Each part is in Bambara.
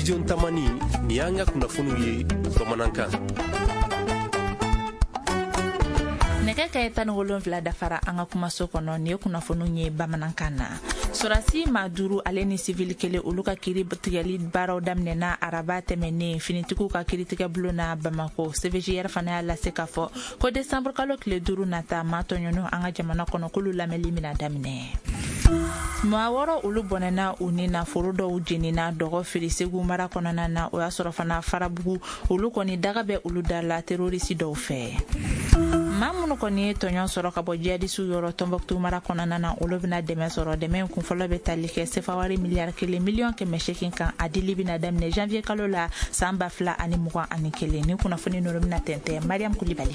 Studio Tamani ni y'an ka kunnafoniw ye bamanankan. Nɛgɛ ka 17 dafara an ka kumaso kɔnɔ ni ye kunnafoniw ye bamanankan na. Sorasi Maduru ale ni civil kele olu ka kiri tigɛli baaraw daminɛna araba tɛmɛnen finitigiw ka kiritigɛ bulon na Bamako. CVJR fana y'a lase k'a fɔ ko décembre kalo tile 5 nata maa tɔɲɔnu an ka jamana kɔnɔ k'olu lamɛnli mina daminɛ. Maa wɔɔrɔ olu bɔnɛna u ni nafolo dɔw jenina dɔgɔ fili Segu mara kɔnɔna na o y'a sɔrɔ fana Farabugu olu kɔni daga bɛ olu da la terroriste dɔw fɛ. Maa minnu kɔni ye tɔɲɔn sɔrɔ ka bɔ jihadisiw yɔrɔ Tɔnbɔkutu mara kɔnɔna na olu bɛna dɛmɛ sɔrɔ. Dɛmɛ kunfɔlɔ bɛ tali kɛ sefawari miliyari 1 miliyɔn 800 kan a dili bɛna daminɛ janvier kalo la san 2021 ni kunnafoni ninnu bɛna tɛntɛn Mariam Kulibali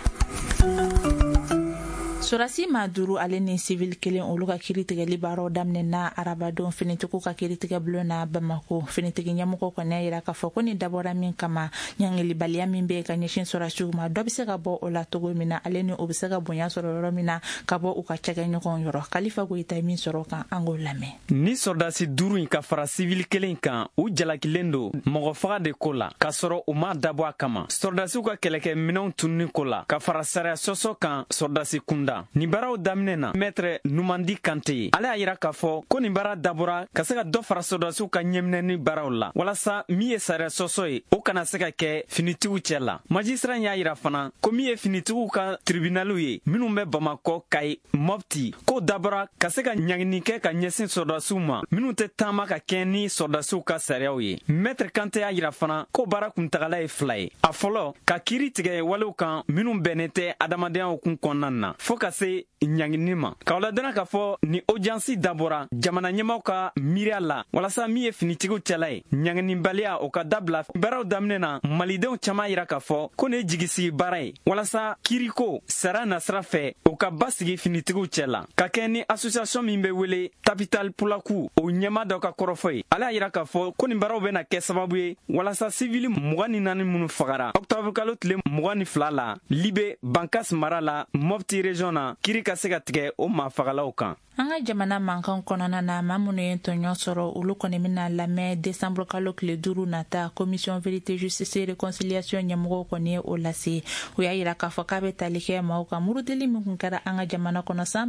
fɛ. Sorasi Maduru ale ni civil kelen olu ka kiritigɛli baaraw daminɛna arabadon finitigiw ka kiritigɛ bulon na Bamako. Finitigi ɲɛmɔgɔ kɔni y'a jira k'a fɔ ko ni dabɔra min kama ɲangilibaliya min bɛ ka ɲɛsin sorasiw ma dɔ bɛ se ka bɔ o la cogo min na ale ni o bɛ se ka bonya sɔrɔ yɔrɔ min na ka bɔ u ka cɛkɛɲɔgɔn yɔrɔ. Kalifa Goyita ye min sɔrɔ kan an k'o lamɛn. Ni sɔrdasi 5 in ka fara civil kelen kan u jalakilen don mɔgɔ faga de ko la k'a sɔrɔ u ma dabɔ a kama. Sɔrdasiw ka kɛlɛkɛ minɛnw tununi ko la ka fara sariya sɔsɔ kan sɔrdasi kunda. Ni baaraw daminɛ na Maître Numandi Kante ye ale y'a yira k'a fɔ ko nin baara dabɔra ka se ka dɔ fara sɔrdasiw ka ɲɛminɛni baaraw la walasa min ye sariya sɔsɔ ye o kana se ka kɛ finitigiw cɛ la. Magistrat y'a yira fana ko min ye finitigiw ka tribunaliw ye minnu bɛ Bamakɔ, Kayi, Mopti k'o dabɔra ka se ka ɲangini kɛ ka ɲɛsin sɔrdasiw ma minnu tɛ taama ka kɛ ni sɔrdasiw ka sariyaw ye. Maître Kante y'a yira fana ko baara kuntagala ye 2 ye. A fɔlɔ ka kiiri tigɛ walew kan minnu bɛnnen tɛ adamadenya hukumu kɔnɔna na fo ka se ɲangini ma. K'aw ladɔnna k'a fɔ ni audience dabɔra jamana ɲɛmaw ka miiriya la walasa min ye finitigiw cɛla ye ɲanginibaliya o ka dabila. Baaraw daminɛ na malidenw caman yira k'a fɔ ko nin ye jigisigi baara ye walasa kiiriko sara nasira fɛ o ka basigi finitigiw cɛ la ka kɛ ni association min bɛ wele Capital Pulaku o ɲɛma dɔ ka kɔrɔfɔ ye. Ale y'a yira k'a fɔ ko nin baaraw bɛna kɛ sababu ye walasa civil 24 minnu fagara octobre kalo tile 22 la Libe Bankas mara la Mopti région na kiiri ka se ka tigɛ o maafagalaw kan. An ka jamana mankan kɔnɔna na maa minnu ye tɔɲɔn sɔrɔ olu kɔni bɛna lamɛn décembre kalo tile 5 nata commission vérité justice et réconciliation ɲɛmɔgɔw kɔni ye o lase. U y'a yira k'a fɔ k'a bɛ tali kɛ maaw ka murudili min kun kɛra an ka jamana kɔnɔ san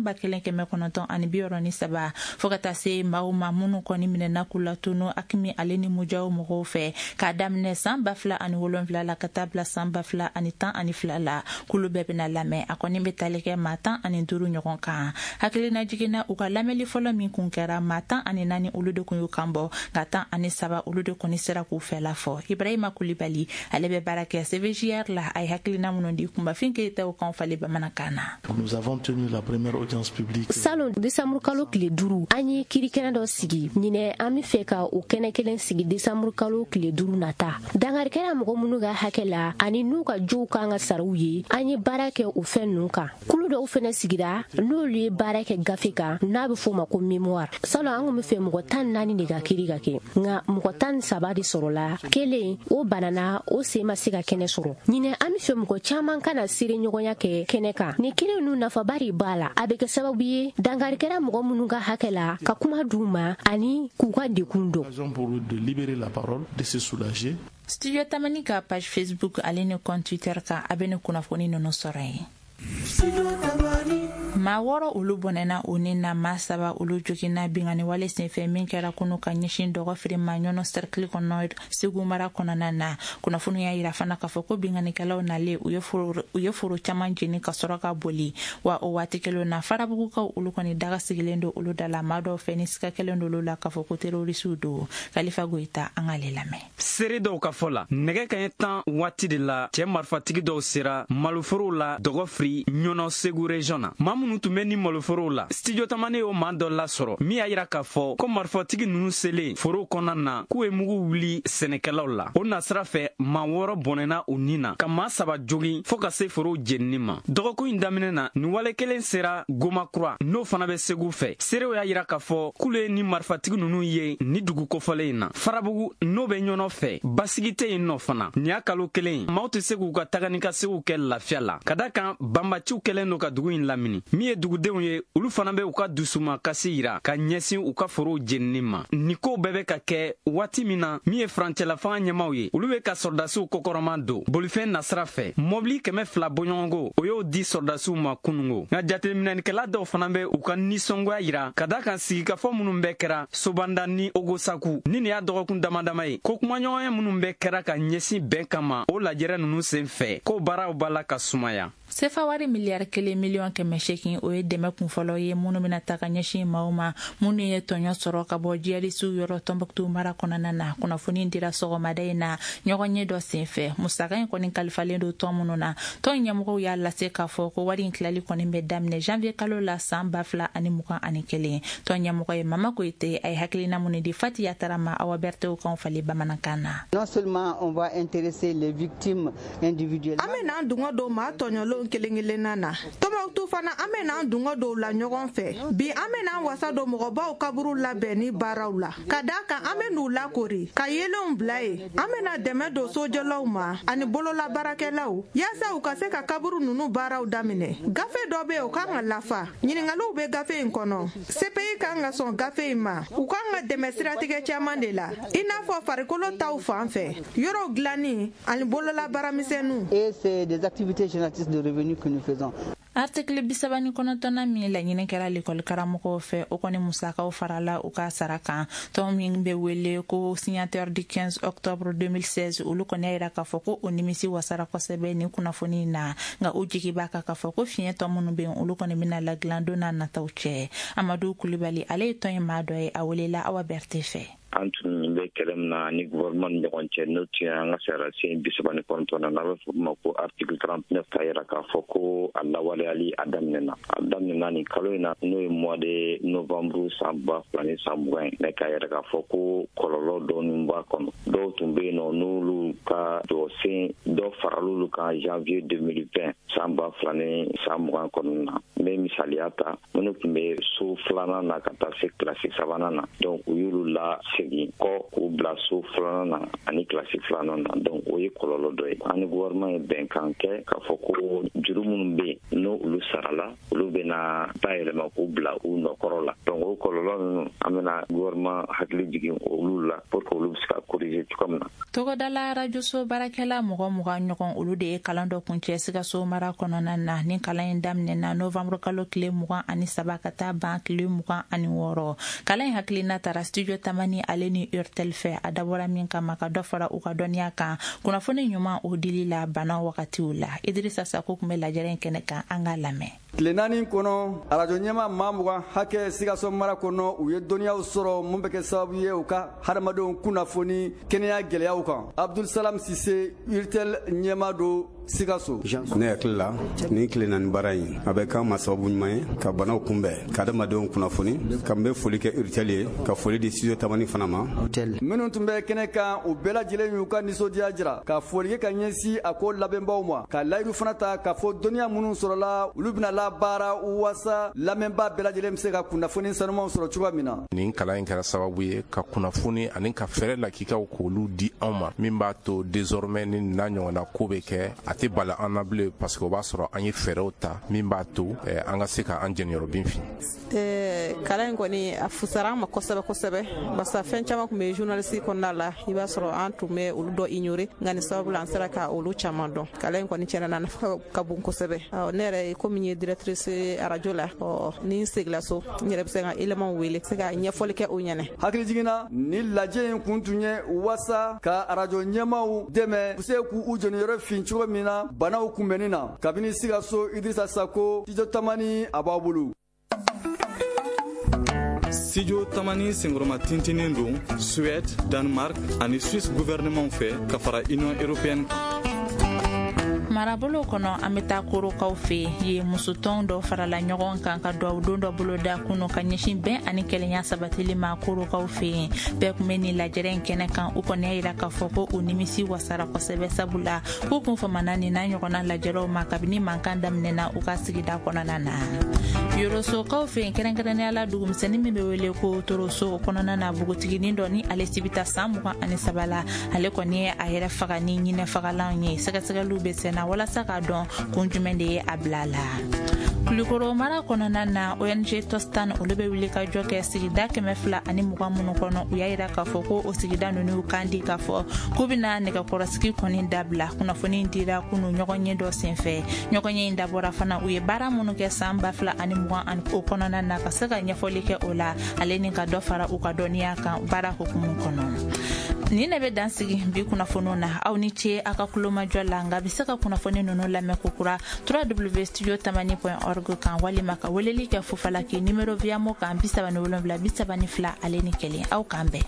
1993 fo ka taa se maaw ma minnu kɔni minɛna k'u latunu Akimi ale ni Mujaw mɔgɔw fɛ k'a daminɛ san 2007 la ka taa bila san 2012 la k'olu bɛɛ bɛna lamɛn. A kɔni bɛ tali kɛ maa 15 ɲɔgɔn kan. Hakilina jigin u ka lamɛnli fɔlɔ min kun kɛra maa 14 olu de kun y'u kan bɔ nka 17 olu de kɔni sera k'u fɛla fɔ. Ibrahima Kulibali ale bɛ baara kɛ CVJR la a ye hakilina minnu di kunbafin Keyita kan fali bamanankan na. Nous avons tenu la première audience publique. Salon décembre kalo tile 5 an ye kirikɛnɛ dɔ sigi ɲinɛ an bɛ fɛ ka o kɛnɛ kelen sigi décembre kalo tile 5 nata. Dangarikɛla mɔgɔ minnu ka hakɛ la ani n'u ka jow kan ka saraw ye an ye baara kɛ o fɛn ninnu kan. Kulu dɔw fɛnɛ sigira n'olu ye baara kɛ gafe kan n'a bɛ fɔ o ma ko mémoire. Salon an kun bɛ fɛ mɔgɔ 14 de ka kiiri ka kɛ nka mɔgɔ 13 de sɔrɔla kelen o banana o sen ma se ka kɛnɛ sɔrɔ. Ɲinɛ an bɛ fɛ mɔgɔ caman kana seere ɲɔgɔnya kɛ kɛnɛ kan. Ni kiiri ninnu nafaba de b'a la a bɛ kɛ sababu ye dangarikɛla mɔgɔ minnu ka hakɛ la ka kuma d'u ma ani k'u ka dekun dɔn. Pour de libérer la parole, de se soulager. Studio Tamani ka page Facebook ale ni compte Twitter kan a bɛ ni kunnafoni ninnu sɔrɔ yen. Maa 6 olu bɔnɛna o ni na maa 7 olu joginna bingani wale senfɛ min kɛra kunu ka ɲɛsin dɔgɔ firi maɲɔnɔ cercle kɔnɔ Segu mara kɔnɔna na. Kunnafoni y'a yira fana k'a fɔ ko binganikɛlaw nalen u ye foro caman jeni ka sɔrɔ ka boli wa o waati kelen na Farabugukaw olu kɔni daga sigilen don olu da la maa dɔw fɛ ni sika kelen don olu la k'a fɔ ko terrorisiw don. Kalifa Goyita an k'ale lamɛn. Seere dɔw ka fɔ la nɛgɛ kaɲɛ 10 waati de la cɛ marifatigi dɔw sera maloforow la dɔgɔ firi ɲɔnɔ Segu région na. Maa minnu tun bɛ ni maloforow la Studio Tamani y'o maa dɔ lasɔrɔ min y'a yira k'a fɔ ko marifatigi ninnu selen forow kɔnɔna na k'u ye mugu wuli sɛnɛkɛlaw la. O nasira fɛ maa 6 bɔnɛna u ni na ka maa 7 jogin fo ka se forow jenini ma. Dɔgɔkun in daminɛ na nin wale kelen sera Gomakura n'o fana bɛ Segu fɛ. Seerew y'a yira k'a fɔ k'olu ye ni marifatigi ninnu ye ni dugu kɔfɔlen in na. Farabugu n'o bɛ ɲɔnɔ fɛ basigi tɛ yen nɔ fana. Nin y'a kalo kelen maaw tɛ se k'u ka taga ni ka segiw kɛ lafiya la ka da kan banbaciw kɛlen don ka dugu in lamini. Min min ye dugudenw ye olu fana bɛ u ka dusuma kasi yira ka ɲɛsin u ka forow jenini ma. Ni kow bɛɛ bɛ ka kɛ waati min na min ye furancɛla fanga ɲɛmaw ye olu bɛ ka sɔrdasiw kɔkɔrɔma don bolifɛn nasira fɛ. Mɔbili 200 bɔɲɔgɔnko o y'o di sɔrdasiw ma kunungo. Nka jateminɛnikɛla dɔw fana bɛ u ka nisɔngoya yira ka da kan sigikafɔ minnu bɛɛ kɛra Sobanda ni Ogosaku ni nin y'a dɔgɔkun damadama ye ko kumaɲɔgɔnya minnu bɛɛ kɛra ka ɲɛsin bɛn kama o lajɛrɛ ninnu sen fɛ ko baaraw b'a la ka sumaya. Sefa wari miliyari 1,800,000 o ye dɛmɛ kunfɔlɔ ye minnu bɛna ta ka ɲɛsin maaw ma minnu ye tɔɲɔ sɔrɔ ka bɔ jihadisiw yɔrɔ Tɔnbɔkutu mara kɔnɔna na. Kunnafoni dira sɔgɔmada in na ɲɔgɔn ye dɔ senfɛ. Musaka in kɔni kalifalen don tɔn minnu na. Tɔn ɲɛmɔgɔw y'a lase k'a fɔ ko wari in tilali kɔni bɛ daminɛ janvier kalo la san 2021. Tɔn ɲɛmɔgɔ ye Mama Koyite a ye hakilina minnu di Fati Yatara ma Awa Bertew kan fali bamanankan na. Non seulement on va intéresser les victimes individuelles. Amena dungo do ma tɔɲɔlo kelen-kelenna na. Tɔnbɔkutu fana an bɛna dungo dɔw la ɲɔgɔn fɛ. Bi an bɛna wasa don mɔgɔbaw kaburu labɛn ni baaraw la. Ka da kan an bɛ n'u lakori ka yelenw bila ye. An bɛna dɛmɛ don sojɔlaw ma ani bololabaarakɛlaw yaasa u ka se ka kaburu ninnu baaraw daminɛ. Gafe dɔ bɛ yen o kan ka lafa. Ɲininkaliw bɛ gafe in kɔnɔ. CPI kan ka sɔn gafe in ma. U kan ka dɛmɛ siratigɛ caman de la. I n'a fɔ farikolo taw fan fɛ. Yɔrɔw dilanni ani bololabaaramisɛnninw. Et c'est des activités génératrices de revenus que nous faisons. Article 39 min laɲini kɛra l'école karamɔgɔw fɛ o kɔni musakaw farala u ka sara kan. Tɔn min bɛ wele ko signateur du 15 octobre 2016 olu kɔni y'a yira k'a fɔ ko o nimisi wasara kosɛbɛ ni kunnafoni na nka u jigi b'a kan k'a fɔ ko fiɲɛ tɔn minnu bɛ yen olu kɔni bɛna ladilan don n'a nataw cɛ. Amadu Kulibali ale ye tɔn in maa dɔ ye a welela Awa Berte fɛ. An tun bɛ kɛlɛ min na ni gouvernement ni ɲɔgɔn cɛ n'o tun ye an ka sariya 39 na n'a bɛ fɔ o ma ko article 39 k'a yira k'a fɔ ko a lawaleyali a daminɛna nin kalo in na n'o ye mois de novembre san 2020 mais k'a yira k'a fɔ ko kɔlɔlɔ dɔɔni b'a kɔnɔ. Dɔw tun bɛ yen nɔ n'olu ka jɔsen dɔ faral'olu kan janvier 2020 san 2020 kɔnɔna na. N bɛ misaliya ta minnu tun bɛ so 2nan na ka taa se kilasi 3nan na donc u y'olu la kɔ k'u bila so 2nan na ani kilasi 2nan na donc o ye kɔlɔlɔ dɔ ye. Ani gouvernement ye bɛnkan kɛ k'a fɔ ko juru minnu bɛ yen n'o olu sarala olu bɛna bayɛlɛma k'u bila u nɔkɔrɔ la donc o kɔlɔlɔ ninnu an bɛna gouvernement hakili jigin olu la pour que olu bɛ se ka corriger cogo min na. Togodala rajoso baarakɛla 20 ɲɔgɔn olu de ye kalan dɔ kuncɛ Sikaso mara kɔnɔna na ni kalan in daminɛna novembre kalo tile 23 ka taa ban tile 26. Kalan in hakilina taara studio Tamani ale ni Urtel fɛ a dabɔra min kama ka dɔ fara u ka dɔnniya kan kunnafoni ɲuman o dili la bana wagatiw la. Idrissa Sako kun bɛ lajɛrɛ in kɛnɛ kan an ka lamɛn. Tile 4 kɔnɔ arajo ɲɛma maa 20 hakɛ Sikaso mara kɔnɔ u ye dɔnniyaw sɔrɔ mun bɛ kɛ sababu ye u ka hadamadenw kunnafoni kɛnɛya gɛlɛyaw kan. Abdul Salam Sise Urtel ɲɛma do Sikaso. Ne hakili la ni tile 4 baara in a bɛ k'an ma sababu ɲuman ye ka banaw kunbɛn ka hadamadenw kunnafoni ka n bɛ foli kɛ Urtel ye ka foli di studio Tamani fana ma. Minnu tun bɛ kɛnɛ kan u bɛɛ lajɛlen y'u ka nisɔndiya jira ka foli kɛ ka ɲɛsin a ko labɛnbaw ma ka layidu fana ta k'a fɔ dɔnniya minnu sɔrɔla olu bɛna labaara wasa lamɛnbaa bɛɛ lajɛlen bɛ se ka kunnafoni sanumanw sɔrɔ cogoya min na. Nin kalan in kɛra sababu ye ka kunnafoni ani ka fɛrɛ lakikaw k'olu di anw ma min b'a to désormais ni n'a ɲɔgɔnna ko bɛ kɛ a tɛ bala an na bilen parce que o b'a sɔrɔ an ye fɛrɛw ta min b'a to an ka se ka an jɛniyɔrɔ bin fin. Kalan in kɔni a fusara an ma kosɛbɛ parce que fɛn caman tun bɛ journaliste kɔnɔna la i b'a sɔrɔ an tun bɛ olu dɔ ignorer nka nin sababu la an sera ka olu caman dɔn. Kalan in kɔni tiɲɛna nafa ka bon kosɛbɛ. Ne yɛrɛ komi n ye directrice radio la ni n segila so n yɛrɛ bɛ se ka élément wele se ka ɲɛfɔli kɛ o ɲɛna. Hakili jiginna ni lajɛ in kun tun ye wasa ka radio ɲɛmaw dɛmɛ u se k'u jɔniyɔrɔ fin cogo min na banaw kunbɛnni na kabini Sikaso Idrissa Sako studio Tamani a b'a bolo. Studio Tamani sengoroma tintinin don Suède, Danemark ani Suisse gouvernement fɛ ka fara Union européenne. Marabolo kɔnɔ an bɛ taa korokaw fɛ ye musotɔn dɔ farala ɲɔgɔn kan ka duwawu don dɔ boloda kunu ka ɲɛsin bɛn ani kɛlɛya sabatili ma korokaw fɛ bɛɛ kun bɛ nin lajɛrɛ in kɛnɛ kan u kɔni y'a yira k'a fɔ ko u nimisi wasara kosɛbɛ sabula k'u kun famana nin n'a ɲɔgɔnna lajɛrɛw ma kabini mankan daminɛna u ka sigida kɔnɔna na. Yorosokaw fɛ kɛrɛnkɛrɛnnenya la dugumisɛnnin min bɛ wele ko Toroso kɔnɔna na bugutiginin dɔ ni ale sibita san 23 la ale kɔni ye a yɛrɛ faga ni ɲinɛ fagalan ye sɛgɛsɛgɛliw bɛ senna na walasa ka dɔn kun jumɛn de ye a bila la. Kulikoro mara kɔnɔna na ONG Tostan olu bɛ wuli ka jɔ kɛ sigida 220 minnu kɔnɔ u y'a yira k'a fɔ ko o sigida ninnu kan di k'a fɔ k'u bɛna nɛgɛkɔrɔsigi kɔni dabila. Kunnafoni dira kunu ɲɔgɔn ye dɔ senfɛ. Ɲɔgɔn ye in dabɔra fana u ye baara minnu kɛ san 2020 o kɔnɔna na ka se ka ɲɛfɔli kɛ o la ale ni ka dɔ fara u ka dɔnniya kan baara hukumu kɔnɔ. Nin ne bɛ dansigi bi kunnafoniw na aw ni ce a ka kulomajɔ la nka bɛ se ka kunnafoni ninnu lamɛn kokura www.studio80.org kan walima ka weleli kɛ Fufalaki numéro VIAMO kan 37 32 ale ni kelen aw kan bɛn.